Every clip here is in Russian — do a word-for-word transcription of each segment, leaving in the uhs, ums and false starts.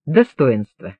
Достоинство.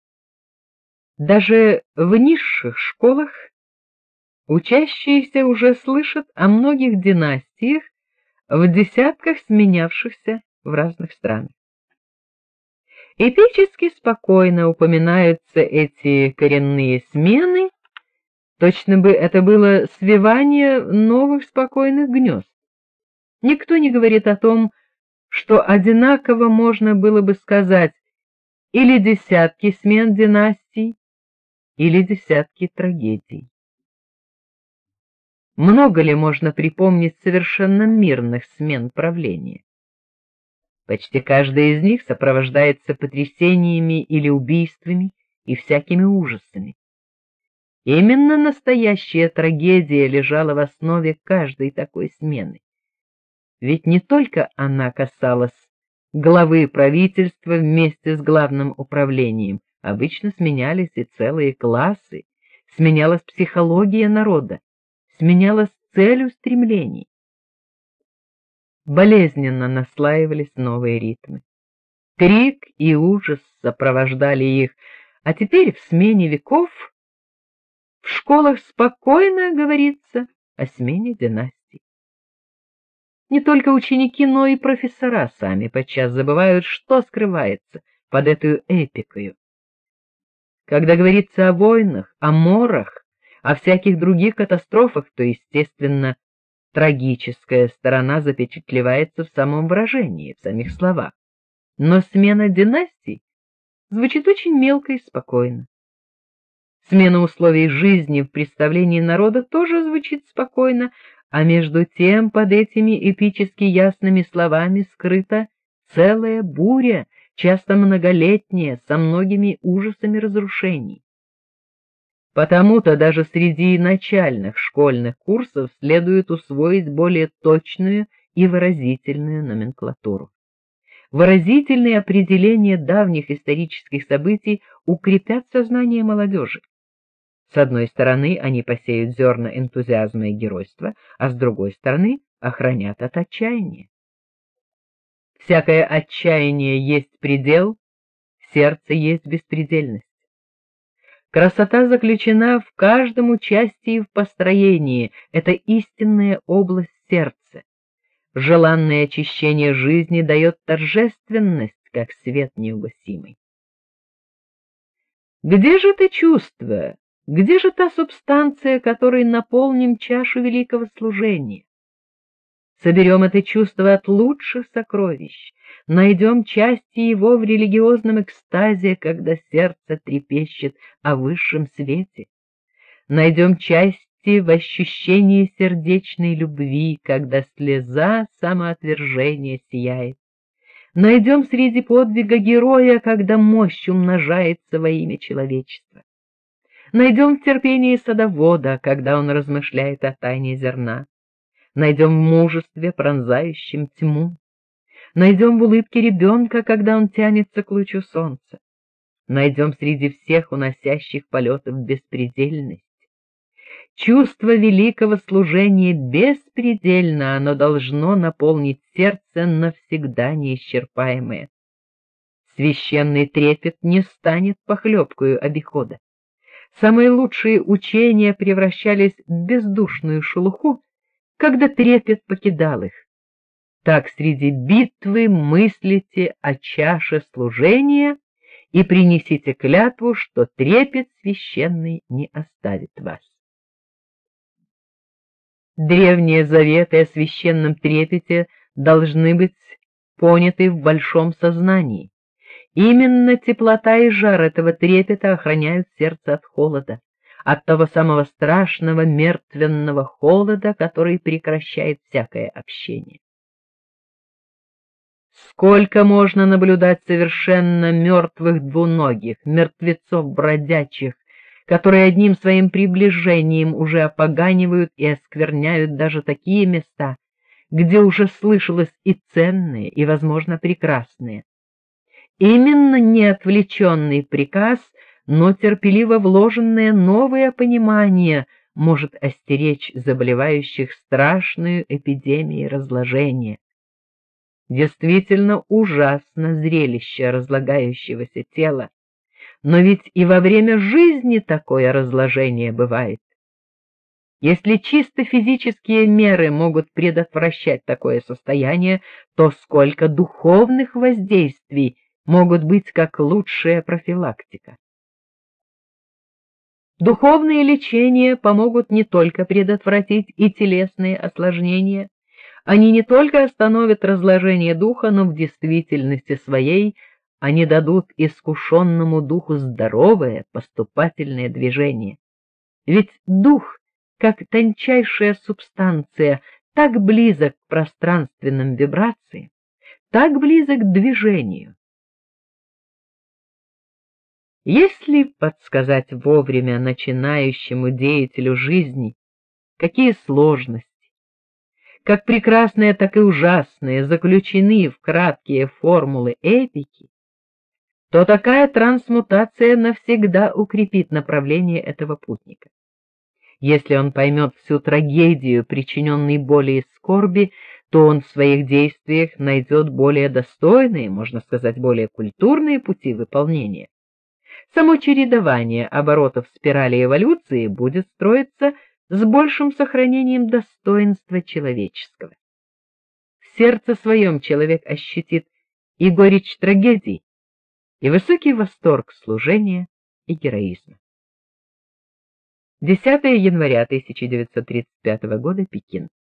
Даже в низших школах учащиеся уже слышат о многих династиях в десятках сменявшихся в разных странах. Эпически спокойно упоминаются эти коренные смены, точно бы это было свивание новых спокойных гнезд. Никто не говорит о том, что одинаково можно было бы сказать или десятки смен династий, или десятки трагедий. Много ли можно припомнить совершенно мирных смен правления? Почти каждая из них сопровождается потрясениями или убийствами и всякими ужасами. Именно настоящая трагедия лежала в основе каждой такой смены. Ведь не только она касалась главы правительства вместе с главным управлением, обычно сменялись и целые классы, сменялась психология народа, сменялась цель устремлений. Болезненно наслаивались новые ритмы. Крик и ужас сопровождали их, а теперь в смене веков в школах спокойно говорится о смене династий. Не только ученики, но и профессора сами подчас забывают, что скрывается под этой эпикою. Когда говорится о войнах, о морах, о всяких других катастрофах, то, естественно, трагическая сторона запечатлевается в самом выражении, в самих словах. Но смена династий звучит очень мелко и спокойно. Смена условий жизни в представлении народа тоже звучит спокойно, а между тем под этими эпически ясными словами скрыта целая буря, часто многолетняя, со многими ужасами разрушений. Потому-то даже среди начальных школьных курсов следует усвоить более точную и выразительную номенклатуру. Выразительные определения давних исторических событий укрепят сознание молодежи. С одной стороны, они посеют зерна энтузиазма и геройства, а с другой стороны, охранят от отчаяния. Всякое отчаяние есть предел, сердце есть беспредельность. Красота заключена в каждом участии в построении, это истинная область сердца. Желанное очищение жизни дает торжественность, как свет неугасимый. Где же это чувство? Где же та субстанция, которой наполним чашу великого служения? Соберем это чувство от лучших сокровищ, найдем части его в религиозном экстазе, когда сердце трепещет о высшем свете. Найдем части в ощущении сердечной любви, когда слеза самоотвержения сияет. Найдем среди подвига героя, когда мощь умножается во имя человечества. Найдем в терпении садовода, когда он размышляет о тайне зерна. Найдем в мужестве, пронзающем тьму. Найдем в улыбке ребенка, когда он тянется к лучу солнца. Найдем среди всех уносящих полетов беспредельность. Чувство великого служения беспредельно, оно должно наполнить сердце навсегда неисчерпаемое. Священный трепет не станет похлебкою обихода. Самые лучшие учения превращались в бездушную шелуху, когда трепет покидал их. Так среди битвы мыслите о чаше служения и принесите клятву, что трепет священный не оставит вас. Древние заветы о священном трепете должны быть поняты в большом сознании. Именно теплота и жар этого трепета охраняют сердце от холода, от того самого страшного мертвенного холода, который прекращает всякое общение. Сколько можно наблюдать совершенно мертвых двуногих, мертвецов бродячих, которые одним своим приближением уже опоганивают и оскверняют даже такие места, где уже слышалось и ценное, и, возможно, прекрасное. Именно неотвлеченный приказ, но терпеливо вложенное новое понимание может остеречь заболевающих страшную эпидемией разложения. Действительно ужасно зрелище разлагающегося тела, но ведь и во время жизни такое разложение бывает. Если чисто физические меры могут предотвращать такое состояние, то сколько духовных воздействий могут быть как лучшая профилактика. Духовные лечения помогут не только предотвратить и телесные осложнения, они не только остановят разложение духа, но в действительности своей они дадут искушенному духу здоровое поступательное движение. Ведь дух, как тончайшая субстанция, так близок к пространственным вибрациям, так близок к движению. Если подсказать вовремя начинающему деятелю жизни, какие сложности, как прекрасные, так и ужасные, заключены в краткие формулы эпики, то такая трансмутация навсегда укрепит направление этого путника. Если он поймет всю трагедию причиненной боли и скорби, то он в своих действиях найдет более достойные, можно сказать, более культурные пути выполнения. Само чередование оборотов спирали эволюции будет строиться с большим сохранением достоинства человеческого. В сердце своем человек ощутит и горечь трагедий, и высокий восторг служения и героизма. десятое января тысяча девятьсот тридцать пятого года, Пекин.